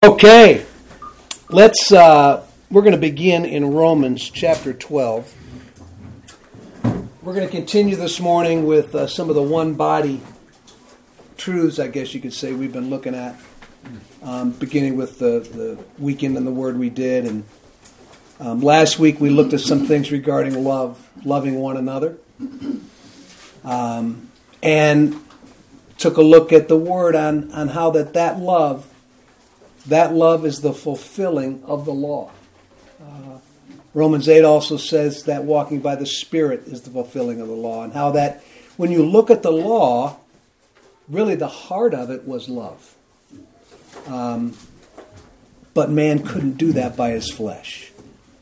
Okay, we're going to begin in Romans chapter 12. We're going to continue this morning with some of the one body truths, I guess you could say, we've been looking at, beginning with the weekend and the word we did. And last week we looked at some things regarding loving one another, and took a look at the word on how that love is the fulfilling of the law. Romans 8 also says that walking by the Spirit is the fulfilling of the law, and how that when you look at the law, really the heart of it was love. But man couldn't do that by his flesh.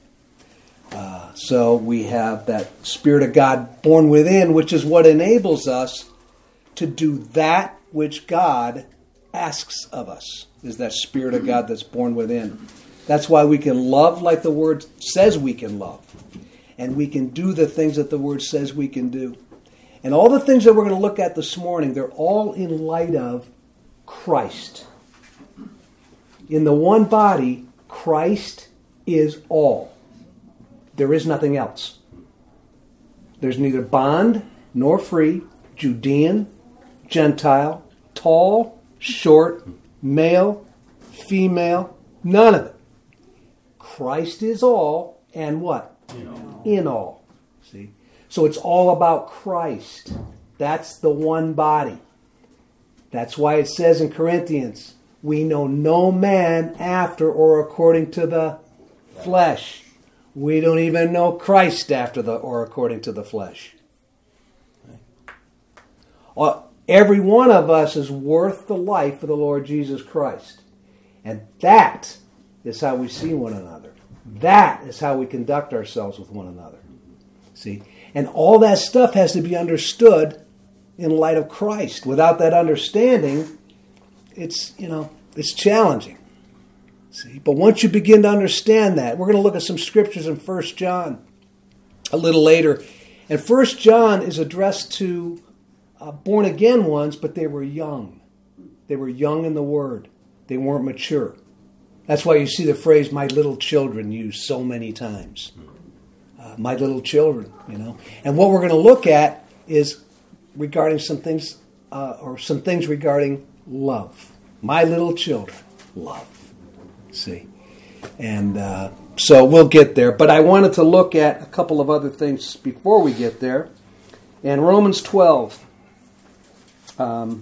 So we have that Spirit of God born within, which is what enables us to do that which God asks of us, is that Spirit of God that's born within. That's why we can love like the Word says we can love. And we can do the things that the Word says we can do. And all the things that we're going to look at this morning, they're all in light of Christ. In the one body, Christ is all. There is nothing else. There's neither bond nor free, Judean, Gentile, tall, short, male, female, none of it. Christ is all, and what? In all. See? So it's all about Christ. That's the one body. That's why it says in Corinthians, we know no man after or according to the flesh. We don't even know Christ after or according to the flesh. Every one of us is worth the life of the Lord Jesus Christ. And that is how we see one another. That is how we conduct ourselves with one another. See? And all that stuff has to be understood in light of Christ. Without that understanding, it's challenging. See? But once you begin to understand that, we're going to look at some scriptures in 1 John a little later. And 1 John is addressed to born-again ones, but they were young. They were young in the Word. They weren't mature. That's why you see the phrase, my little children, used so many times. My little children, And what we're going to look at is regarding some things regarding love. My little children, love. See? And so we'll get there. But I wanted to look at a couple of other things before we get there. And Romans 12. And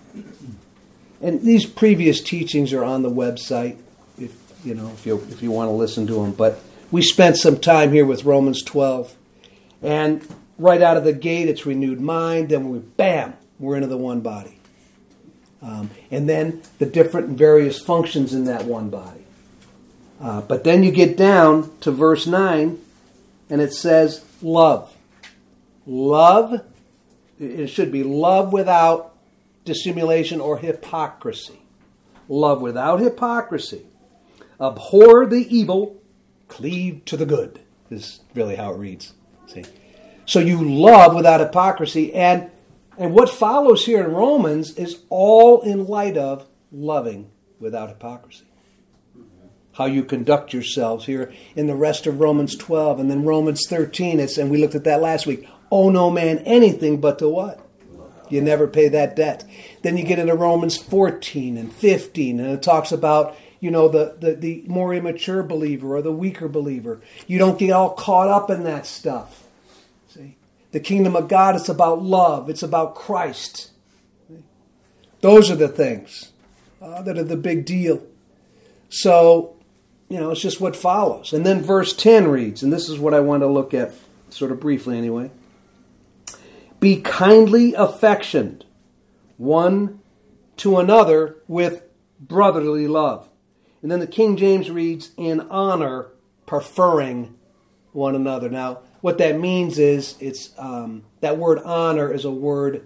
these previous teachings are on the website, if you want to listen to them. But we spent some time here with Romans 12, and right out of the gate, it's renewed mind. Then we're into the one body, and then the different and various functions in that one body. But then you get down to verse 9, and it says love. Love. It should be love without dissimulation or hypocrisy. Love without hypocrisy. Abhor the evil, cleave to the good, is really how it reads. See? So you love without hypocrisy. And what follows here in Romans is all in light of loving without hypocrisy. How you conduct yourselves here in the rest of Romans 12. And then Romans 13, and we looked at that last week. Owe no man anything but to what? You never pay that debt. Then you get into Romans 14 and 15, and it talks about, the more immature believer or the weaker believer. You don't get all caught up in that stuff. See? The kingdom of God is about love. It's about Christ. See? Those are the things that are the big deal. So, it's just what follows. And then verse 10 reads, and this is what I want to look at sort of briefly anyway. Be kindly affectioned one to another with brotherly love. And then the King James reads, in honor, preferring one another. Now, what that means is, it's that word honor is a word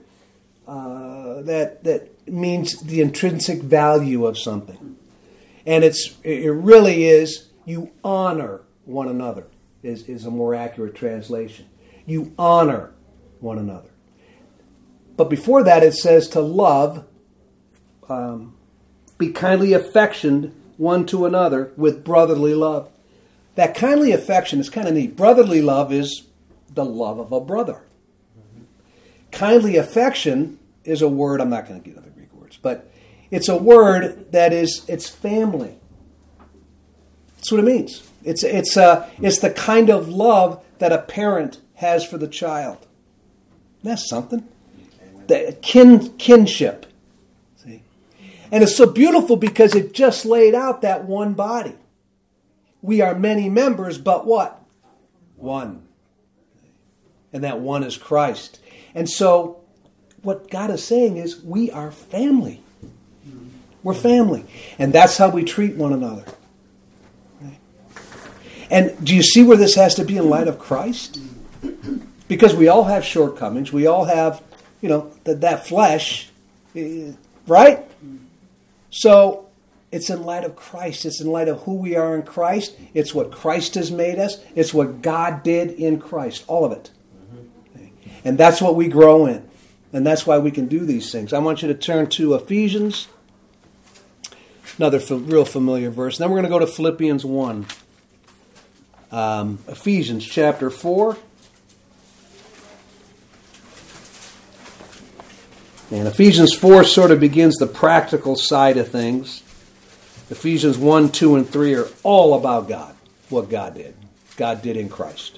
that means the intrinsic value of something. And it really is, you honor one another, is a more accurate translation. You honor one another. But before that it says to love, be kindly affectioned one to another with brotherly love. That kindly affection is kind of neat. Brotherly love is the love of a brother. Kindly affection is a word, I'm not going to get into the Greek words, but it's a word that it's family. That's what it means. It's the kind of love that a parent has for the child. That's something. The kinship. See? And it's so beautiful because it just laid out that one body. We are many members, but what? One. And that one is Christ. And so what God is saying is we are family. We're family. And that's how we treat one another. Right? And do you see where this has to be in light of Christ? Because we all have shortcomings. We all have, that flesh. Right? So it's in light of Christ. It's in light of who we are in Christ. It's what Christ has made us. It's what God did in Christ. All of it. And that's what we grow in. And that's why we can do these things. I want you to turn to Ephesians. Another real familiar verse. Then we're going to go to Philippians 1. Ephesians chapter 4. And Ephesians 4 sort of begins the practical side of things. Ephesians 1, 2, and 3 are all about God. What God did. God did in Christ.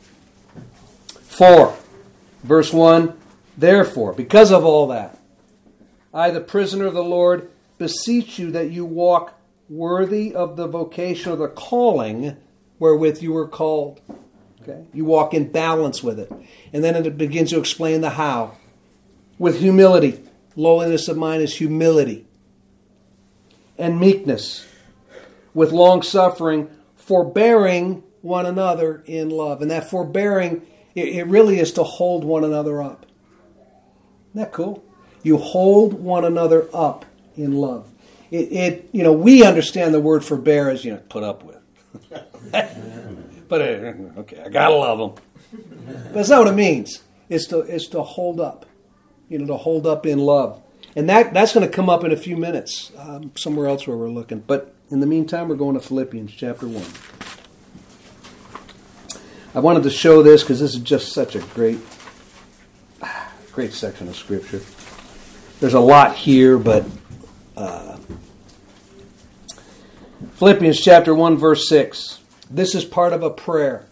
4, verse 1. Therefore, because of all that, I, the prisoner of the Lord, beseech you that you walk worthy of the vocation or the calling wherewith you were called. Okay? You walk in balance with it. And then it begins to explain the how. With humility. Lowliness of mind is humility. And meekness. With long-suffering, forbearing one another in love. And that forbearing, it really is to hold one another up. Isn't that cool? You hold one another up in love. We understand the word forbear as, put up with. But, okay, I gotta love them. But that's not what it means. It's to hold up. To hold up in love. And that's going to come up in a few minutes, somewhere else where we're looking. But in the meantime, we're going to Philippians chapter 1. I wanted to show this because this is just such a great section of Scripture. There's a lot here, but Philippians chapter 1, verse 6. This is part of a prayer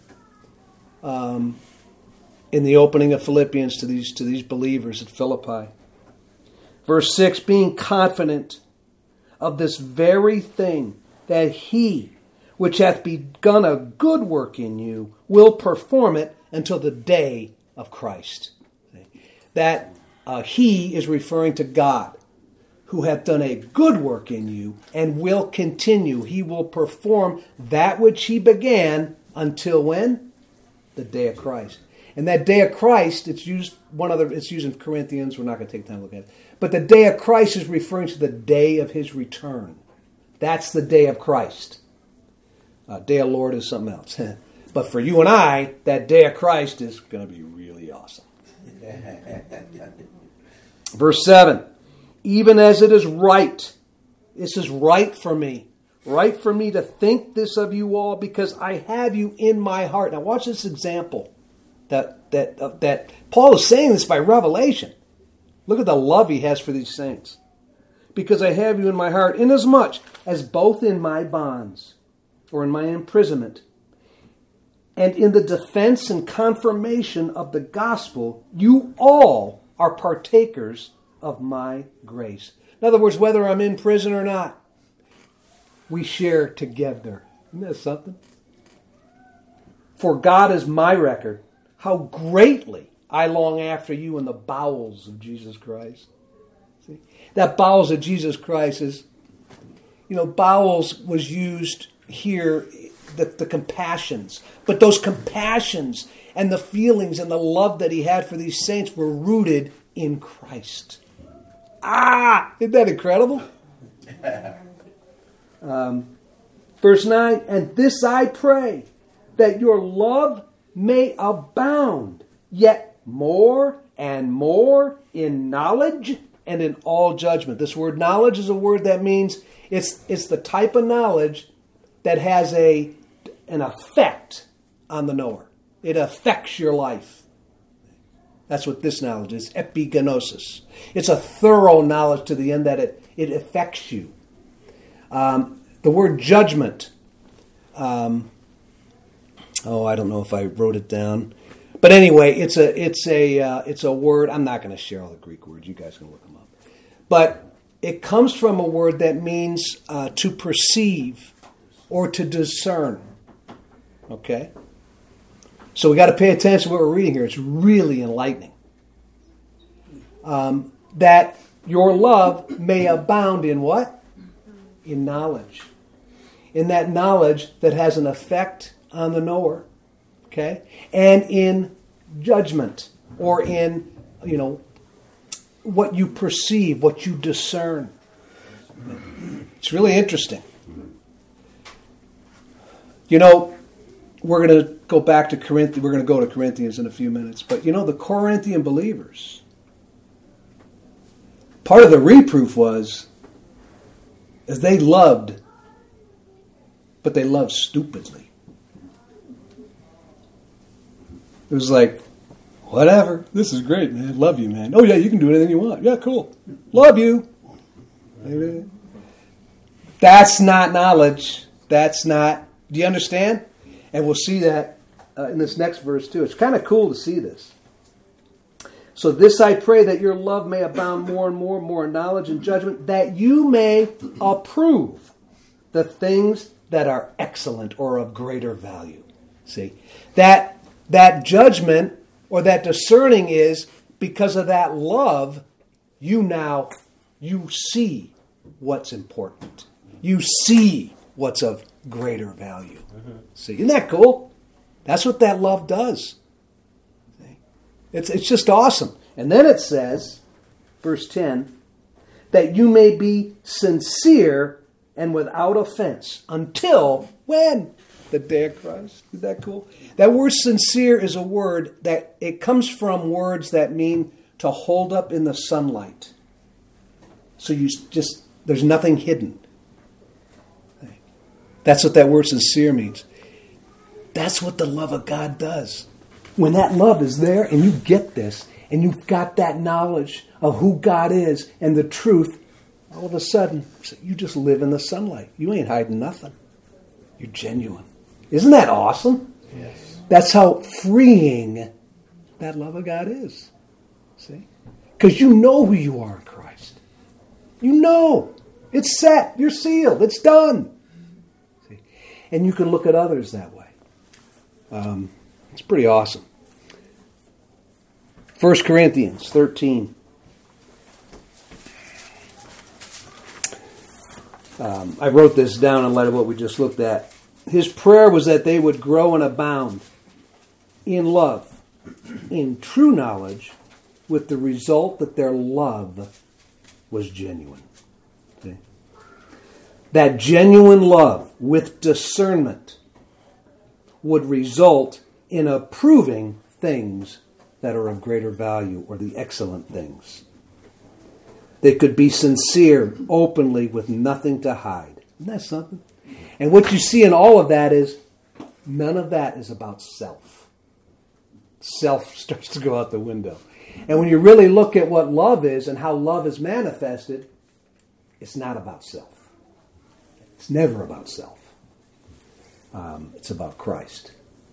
in the opening of Philippians to these believers at Philippi. Verse 6, being confident of this very thing, that he which hath begun a good work in you will perform it until the day of Christ. That he is referring to God, who hath done a good work in you and will continue. He will perform that which he began until when? The day of Christ. And that day of Christ, it's used in Corinthians. We're not going to take time to look at it. But the day of Christ is referring to the day of his return. That's the day of Christ. Day of Lord is something else. But for you and I, that day of Christ is going to be really awesome. Verse 7. Even as it is right. This is right for me. Right for me to think this of you all because I have you in my heart. Now watch this example. That Paul is saying this by revelation. Look at the love he has for these saints. Because I have you in my heart, inasmuch as both in my bonds, or in my imprisonment, and in the defense and confirmation of the gospel, you all are partakers of my grace. In other words, whether I'm in prison or not, we share together. Isn't that something? For God is my record, how greatly I long after you in the bowels of Jesus Christ. See? That bowels of Jesus Christ is, bowels was used here, the compassions. But those compassions and the feelings and the love that he had for these saints were rooted in Christ. Isn't that incredible? Verse 9, and this I pray, that your love may abound, yet more and more in knowledge and in all judgment. This word knowledge is a word that means it's the type of knowledge that has an effect on the knower. It affects your life. That's what this knowledge is, epigenosis. It's a thorough knowledge to the end that it affects you. The word judgment, I don't know if I wrote it down. But anyway, it's a word. I'm not going to share all the Greek words. You guys can look them up. But it comes from a word that means to perceive or to discern. Okay? So we got to pay attention to what we're reading here. It's really enlightening. That your love may abound in what? In knowledge. In that knowledge that has an effect on the knower. Okay? And in judgment, or in, what you perceive, what you discern. It's really interesting. We're going to go back to Corinthians. We're going to go to Corinthians in a few minutes. But the Corinthian believers, part of the reproof was, as they loved, but they loved stupidly. It was like, whatever. This is great, man. Love you, man. Oh, yeah, you can do anything you want. Yeah, cool. Love you. That's not knowledge. That's not... Do you understand? And we'll see that in this next verse, too. It's kind of cool to see this. So this I pray, that your love may abound more and more in knowledge and judgment, that you may approve the things that are excellent or of greater value. See? That judgment or that discerning is because of that love, you see what's important. You see what's of greater value. See, isn't that cool? That's what that love does. See? It's just awesome. And then it says, verse 10, that you may be sincere and without offense until when? The day of Christ. Isn't that cool? That word sincere is a word that it comes from words that mean to hold up in the sunlight. So there's nothing hidden. That's what that word sincere means. That's what the love of God does. When that love is there and you get this and you've got that knowledge of who God is and the truth, all of a sudden you just live in the sunlight. You ain't hiding nothing. You're genuine. Isn't that awesome? Yes. That's how freeing that love of God is. See? Because you know who you are in Christ. You know. It's set. You're sealed. It's done. See? And you can look at others that way. It's pretty awesome. 1 Corinthians 13. I wrote this down in light of what we just looked at. His prayer was that they would grow and abound in love, in true knowledge, with the result that their love was genuine. See? That genuine love with discernment would result in approving things that are of greater value, or the excellent things. They could be sincere openly with nothing to hide. Isn't that something? And what you see in all of that is none of that is about self. Self starts to go out the window. And when you really look at what love is and how love is manifested, it's not about self. It's never about self. It's about Christ.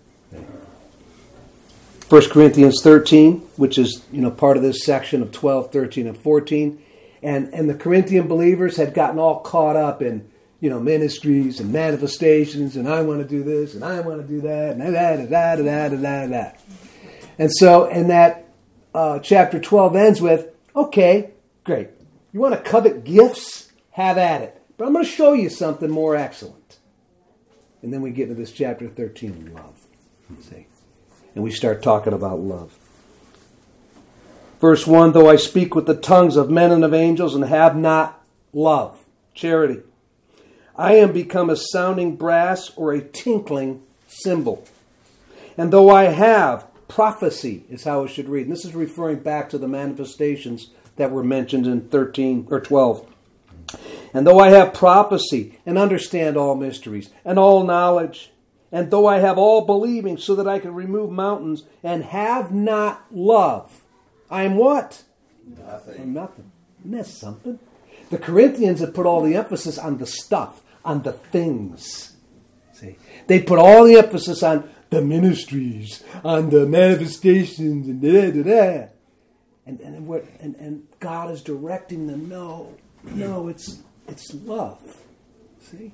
1 Corinthians 13, which is part of this section of 12, 13, and 14. And the Corinthian believers had gotten all caught up in ministries and manifestations, and I want to do this, and I want to do that, and And so, and that chapter 12 ends with, okay, great. You want to covet gifts? Have at it. But I'm going to show you something more excellent. And then we get into this chapter 13, love. See? And we start talking about love. Verse 1, though I speak with the tongues of men and of angels and have not love, charity, I am become a sounding brass or a tinkling cymbal. And though I have prophecy, is how it should read. And this is referring back to the manifestations that were mentioned in 13 or 12. And though I have prophecy and understand all mysteries and all knowledge, and though I have all believing so that I can remove mountains and have not love, I am what? Nothing. I'm nothing. Isn't that something? The Corinthians had put all the emphasis on the stuff, on the things. See, they put all the emphasis on the ministries, on the manifestations, and da-da-da-da. And God is directing them, no, it's love. See?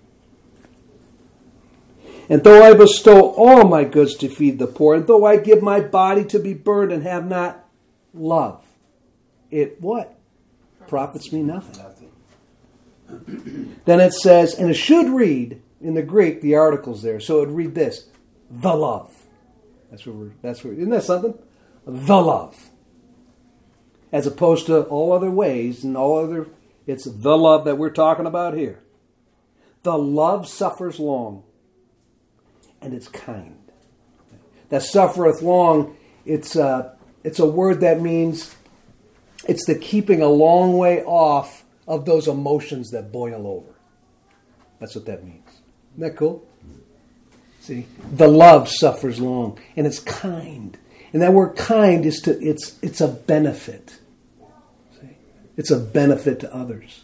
And though I bestow all my goods to feed the poor, and though I give my body to be burned and have not love, it what? Profits me nothing. Then it says, and it should read, in the Greek, the article's there, so it would read this, the love. Isn't that something? The love. As opposed to all other ways and all other, it's the love that we're talking about here. The love suffers long, and it's kind. That suffereth long, it's a word that means it's the keeping a long way off of those emotions that boil over. That's what that means. Isn't that cool? See, the love suffers long, and it's kind. And that word kind is it's a benefit. See, it's a benefit to others.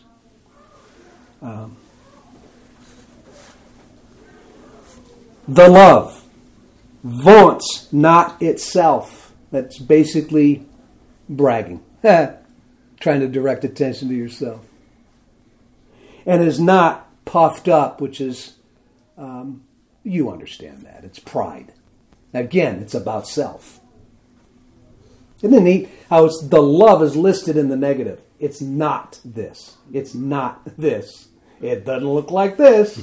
The love vaunts not itself. That's basically bragging. Trying to direct attention to yourself. And is not puffed up, which is, you understand that. It's pride. Again, it's about self. Isn't it neat how the love is listed in the negative? It's not this. It's not this. It doesn't look like this.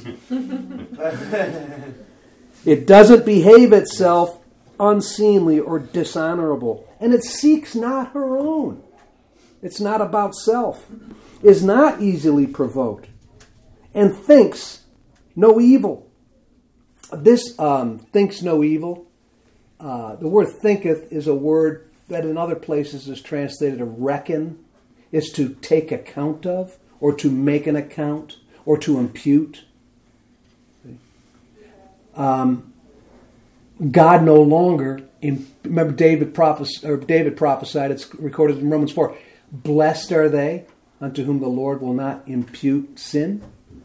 It doesn't behave itself unseemly or dishonorable. And it seeks not her own. It's not about self. Is not easily provoked. And thinks no evil. This thinks no evil. The word thinketh is a word that in other places is translated to reckon. Is to take account of, or to make an account, or to impute. God no longer, remember David prophesied, it's recorded in Romans 4, blessed are they unto whom the Lord will not impute sin.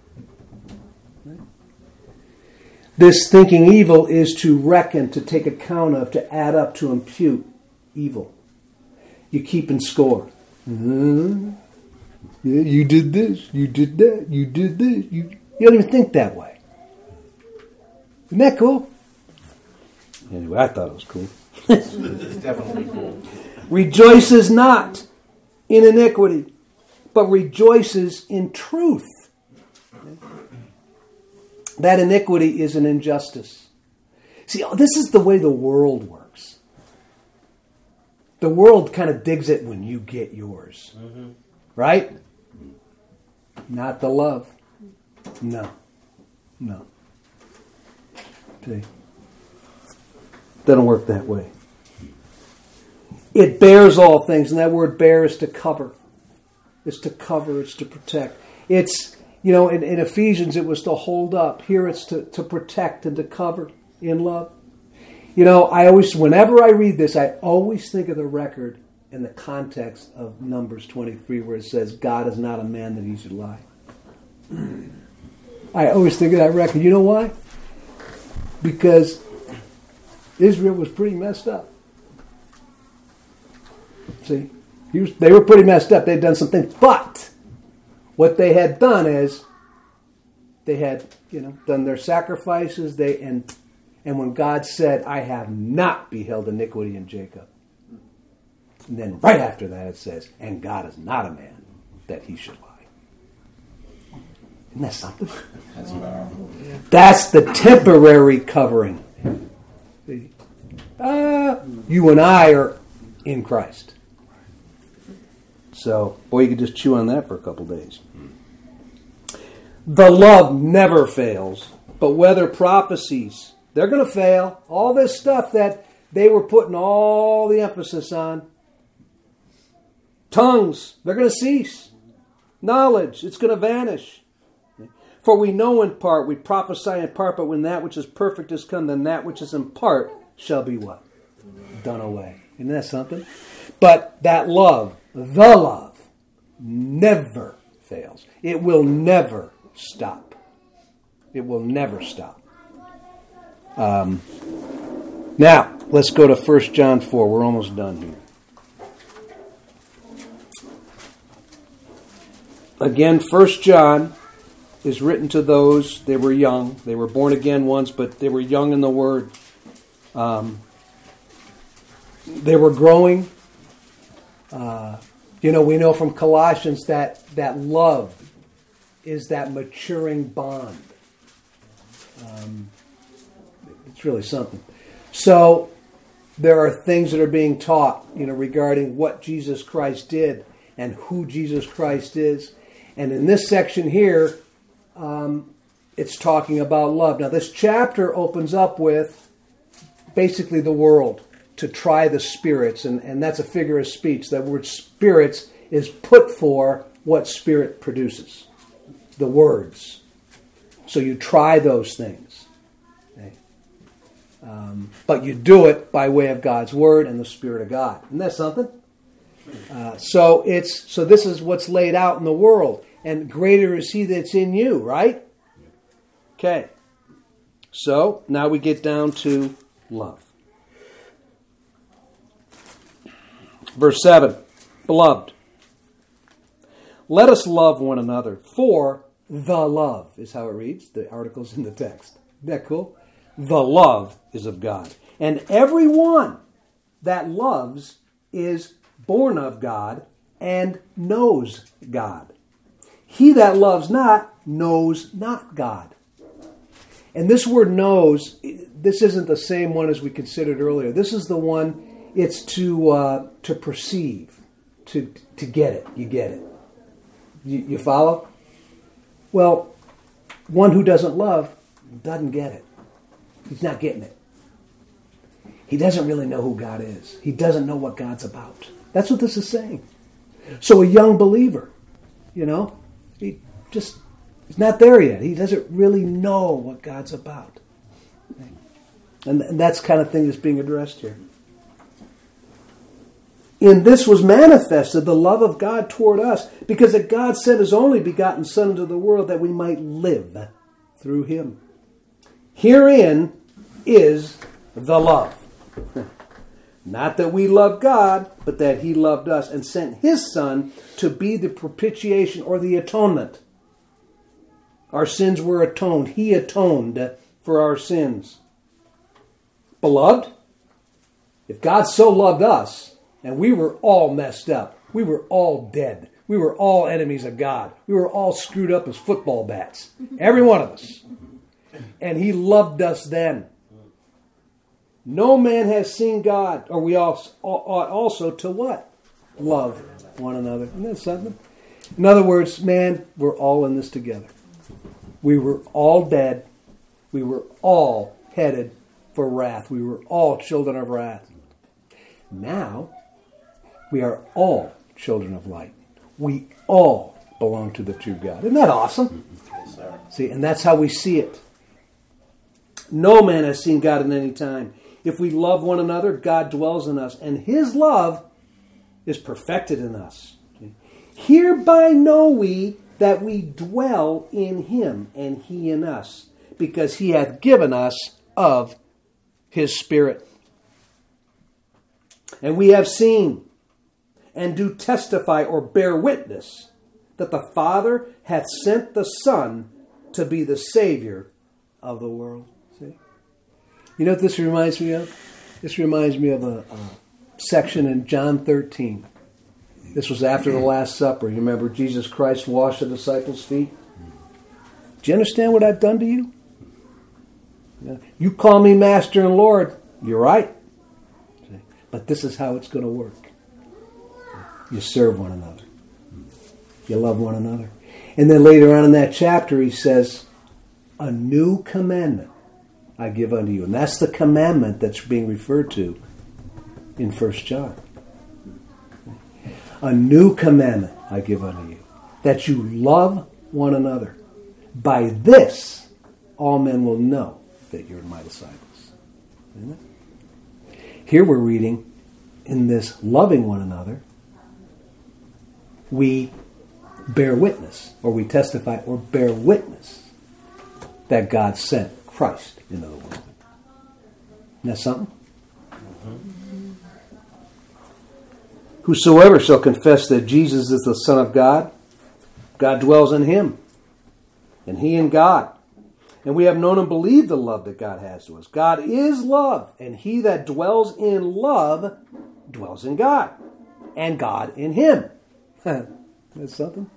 This thinking evil is to reckon, to take account of, to add up, to impute evil. You keep in score. Yeah, you did this, you did that, you did this. You don't even think that way. Isn't that cool? Anyway, I thought it was cool. It's definitely cool. Rejoices not in iniquity, but rejoices in truth. That iniquity is an injustice. See, this is the way the world works. The world kind of digs it when you get yours. Mm-hmm. Right? Not the love. No. See? Doesn't work that way. It bears all things, and that word bear is to cover. It's to cover, it's to protect. It's, in Ephesians it was to hold up. Here it's to protect and to cover in love. Whenever I read this, I always think of the record in the context of Numbers 23 where it says, God is not a man that he should lie. I always think of that record. You know why? Because Israel was pretty messed up. See, they were pretty messed up. They'd done some things. But what they had done is they had, done their sacrifices. And when God said, I have not beheld iniquity in Jacob. And then right after that it says, and God is not a man that he should lie. Isn't that something? That's powerful. That's the temporary covering. See? You and I are in Christ. So, boy, you could just chew on that for a couple days. The love never fails, but whether prophecies, they're going to fail. All this stuff that they were putting all the emphasis on, Tongues, they're going to cease. Knowledge, it's going to vanish. For we know in part, we prophesy in part, but when that which is perfect is come, then that which is in part shall be what? Done away. Isn't that something? But that love, the love, never fails. It will never stop. It will never stop. Now, let's go to 1 John 4. We're almost done here. Again, 1 John is written to those, they were young. They were born again once, but they were young in the Word. They were growing. We know from Colossians that love is that maturing bond. It's really something. So there are things that are being taught, regarding what Jesus Christ did and who Jesus Christ is. And in this section here, it's talking about love. Now, this chapter opens up with basically the world to try the spirits, and that's a figure of speech. That word spirits is put for what spirit produces, the words. So you try those things. Okay? But you do it by way of God's word and the Spirit of God. Isn't that something? So this is what's laid out in the world. And greater is he that's in you, right? Okay. So now we get down to love. Verse 7. Beloved, let us love one another, for the love is how it reads. The article's in the text. Isn't that cool? The love is of God. And everyone that loves is born of God and knows God. He that loves not knows not God. And this word knows, this isn't the same one as we considered earlier. This is the one, it's to perceive, to get it. You get it. You follow? Well, one who doesn't love doesn't get it. He's not getting it. He doesn't really know who God is. He doesn't know what God's about. That's what this is saying. So a young believer, he's not there yet. He doesn't really know what God's about. And that's the kind of thing that's being addressed here. In this was manifested the love of God toward us, because that God sent his only begotten Son into the world that we might live through him. Herein is the love. Not that we love God, but that he loved us and sent his Son to be the propitiation or the atonement. Our sins were atoned. He atoned for our sins. Beloved, if God so loved us, and we were all messed up, we were all dead, we were all enemies of God, we were all screwed up as football bats, every one of us. And he loved us then. No man has seen God, or we ought also to what? Love one another. Isn't that something? In other words, man, we're all in this together. We were all dead. We were all headed for wrath. We were all children of wrath. Now, we are all children of light. We all belong to the true God. Isn't that awesome? Yes, sir. See, and that's how we see it. No man has seen God at any time. If we love one another, God dwells in us, and his love is perfected in us. Hereby know we that we dwell in him, and he in us, because he hath given us of his Spirit. And we have seen, and do testify or bear witness, that the Father hath sent the Son to be the Savior of the world. See? You know what this reminds me of? This reminds me of a section in John 13. This was after the Last Supper. You remember Jesus Christ washed the disciples' feet? Do you understand what I've done to you? You call me Master and Lord. You're right. But this is how it's going to work. You serve one another. You love one another. And then later on in that chapter, he says, a new commandment I give unto you. And that's the commandment that's being referred to in 1 John. A new commandment I give unto you, that you love one another. By this, all men will know that you're my disciples. Isn't it? Here we're reading, in this loving one another, we bear witness, or we testify, or bear witness that God sent Christ into the world. Isn't that something? Whosoever shall confess that Jesus is the Son of God, God dwells in him, and he in God. And we have known and believed the love that God has to us. God is love, and he that dwells in love dwells in God, and God in him. That's something.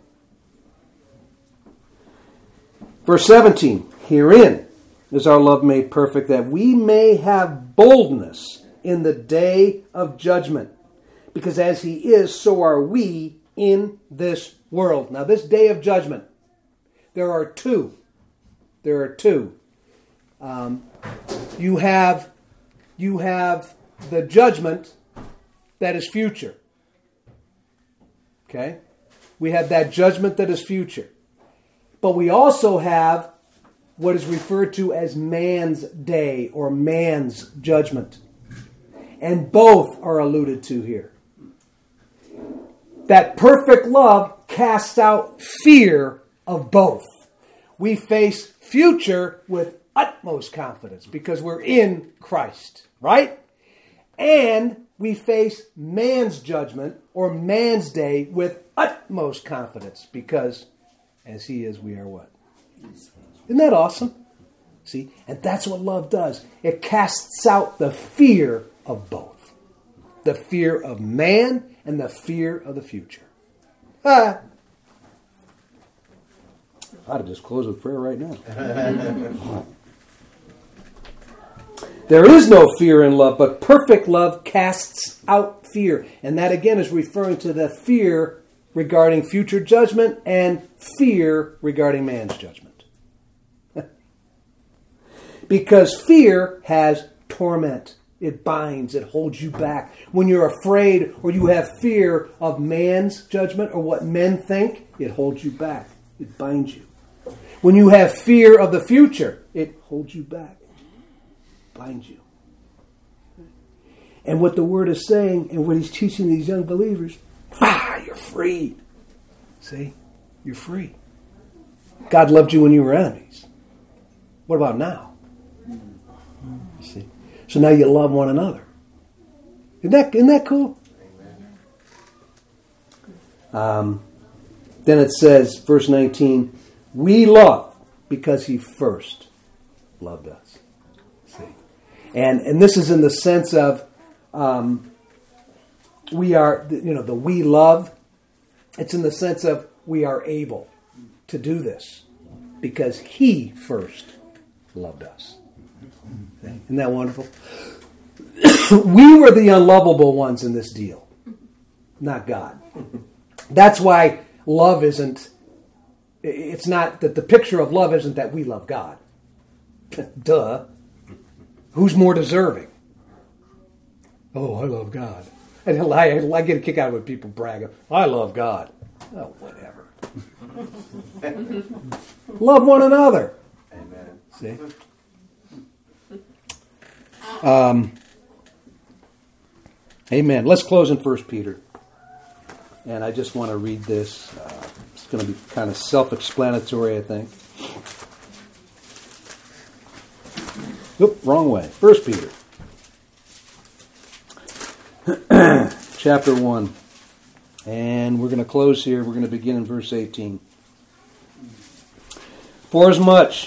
Verse 17, herein is our love made perfect, that we may have boldness in the day of judgment. Because as he is, so are we in this world. Now, this day of judgment, there are two. There are two. You have the judgment that is future. Okay? We have that judgment that is future. But we also have what is referred to as man's day or man's judgment. And both are alluded to here. That perfect love casts out fear of both. We face future with utmost confidence because we're in Christ, right? And we face man's judgment or man's day with utmost confidence because as he is, we are what? Isn't that awesome? See? And that's what love does. It casts out the fear of both. The fear of man and the fear of the future. I'd just close with prayer right now. There is no fear in love, but perfect love casts out fear. And that again is referring to the fear regarding future judgment and fear regarding man's judgment. Because fear has torment. It binds, it holds you back. When you're afraid or you have fear of man's judgment or what men think, it holds you back. It binds you. When you have fear of the future, it holds you back. Binds you. And what the Word is saying and what He's teaching these young believers, you're free. See? You're free. God loved you when you were enemies. What about now? See? So now you love one another. Isn't that cool? Then it says, verse 19, we love because He first loved us. See? And this is in the sense of we are, the we love. It's in the sense of we are able to do this because He first loved us. Isn't that wonderful? We were the unlovable ones in this deal, not God. That's why love isn't, it's not that the picture of love isn't that we love God. Duh. Who's more deserving? Oh, I love God. And I get a kick out of when people brag, I love God. Oh, whatever. Love one another. Amen. See? Amen. Let's close in 1 Peter. And I just want to read this. It's going to be kind of self-explanatory, I think. Oop, wrong way. 1 Peter. Chapter 1. And we're going to close here. We're going to begin in verse 18. For as much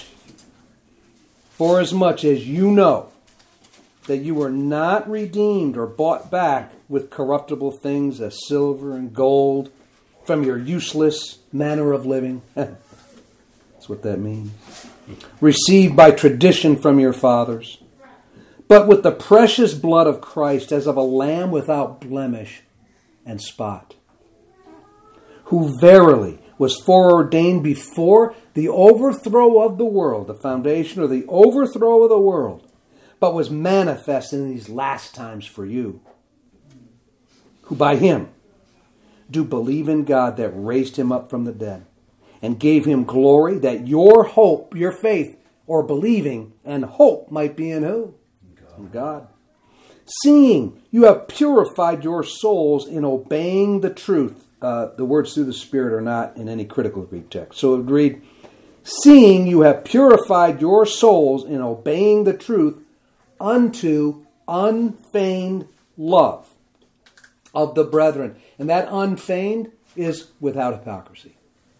as you know that you were not redeemed or bought back with corruptible things as silver and gold from your useless manner of living. That's what that means. Received by tradition from your fathers, but with the precious blood of Christ as of a lamb without blemish and spot, who verily was foreordained before the overthrow of the world, the foundation or the overthrow of the world, but was manifest in these last times for you, who by Him do believe in God that raised him up from the dead and gave him glory, that your hope, your faith, or believing and hope might be in who? God. Seeing you have purified your souls in obeying the truth. The words through the Spirit are not in any critical Greek text. So it would read, seeing you have purified your souls in obeying the truth unto unfeigned love of the brethren. And that unfeigned is without hypocrisy.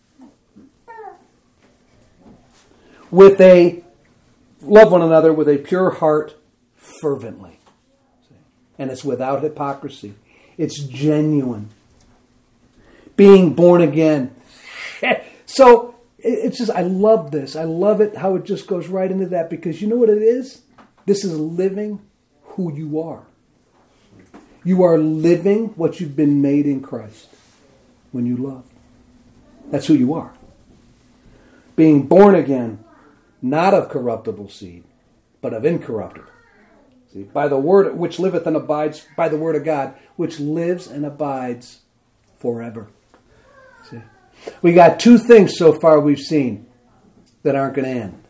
Love one another with a pure heart fervently. And it's without hypocrisy. It's genuine. Being born again. So it's just, I love this. I love it how it just goes right into that, because you know what it is? This is living who you are. You are living what you've been made in Christ when you love. That's who you are. Being born again, not of corruptible seed, but of incorruptible. See, by the word which liveth and abides, by the word of God, which lives and abides forever. See, we got two things so far we've seen that aren't going to end.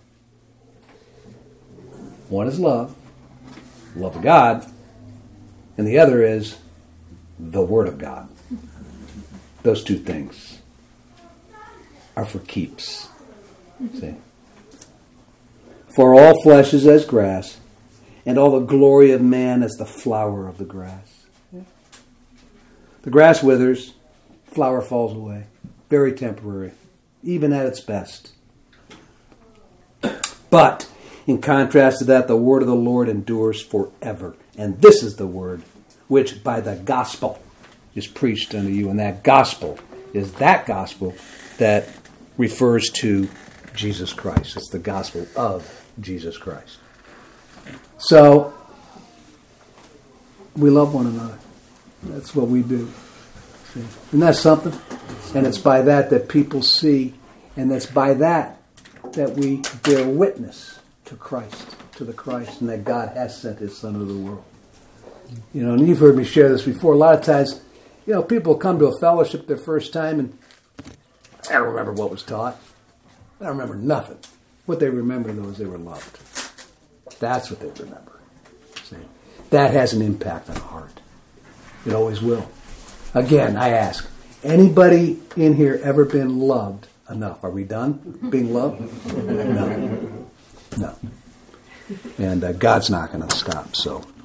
One is love of God, and the other is the Word of God. Those two things are for keeps. See? For all flesh is as grass, and all the glory of man as the flower of the grass. The grass withers, flower falls away. Very temporary, even at its best. But in contrast to that, the word of the Lord endures forever. And this is the word which by the gospel is preached unto you. And that gospel is that gospel that refers to Jesus Christ. It's the gospel of Jesus Christ. So, we love one another. That's what we do. See? Isn't that something? And it's by that that people see, and it's by that that we bear witness to Christ, to the Christ, and that God has sent His Son into the world. You know, and you've heard me share this before. A lot of times, you know, people come to a fellowship their first time, and I don't remember what was taught. I don't remember nothing. What they remember, though, is they were loved. That's what they remember. See? That has an impact on the heart. It always will. Again, I ask, anybody in here ever been loved enough? Are we done being loved? No. And God's not going to stop, so...